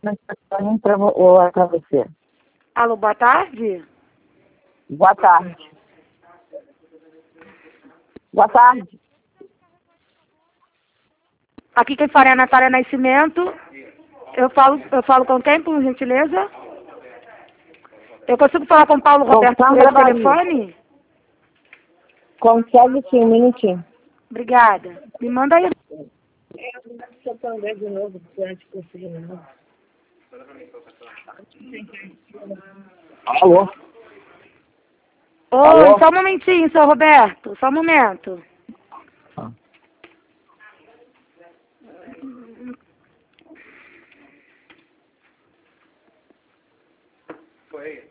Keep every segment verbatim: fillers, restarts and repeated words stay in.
Ou é para você? Alô, boa tarde? Boa tarde. Boa tarde. Aqui quem fala é a Natália Nascimento. Eu falo, eu falo com quem, por gentileza? Eu consigo falar com o Paulo Roberto por esse telefone? Consegue sim, um minutinho. Obrigada. Me manda aí. Deixa eu também de novo, antes de conseguir não. Alô? Oi, Alô? só um momentinho, seu Roberto. Só um momento. Ah. Foi.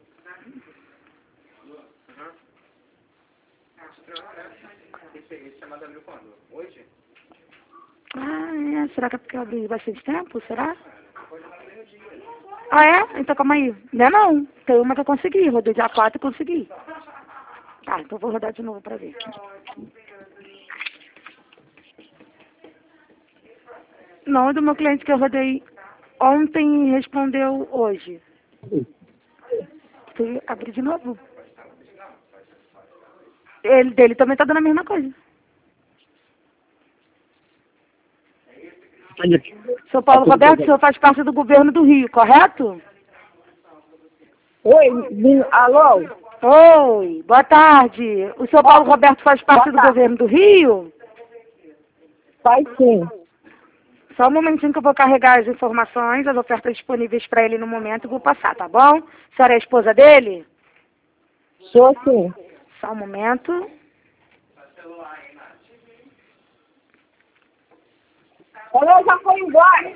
Esse chamado abriu quando? Hoje? Ah, é? Será que é porque eu abri bastante tempo? Será? Ah, é? Então calma aí. Não é não. Tem uma que eu consegui. Rodei dia quatro e consegui. Tá, então eu vou rodar de novo pra ver. Não, é do meu cliente que eu rodei ontem e respondeu hoje. Fui abrir de novo. Ele dele também tá dando a mesma coisa. Sou Paulo Roberto, o senhor faz parte do governo do Rio, correto? Oi, min- alô? Oi, boa tarde. O senhor Paulo Roberto faz parte do governo do Rio? Faz sim. Só um momentinho que eu vou carregar as informações, as ofertas disponíveis para ele no momento e vou passar, tá bom? A senhora é a esposa dele? Sou sim. Só um momento. Ela já foi embora.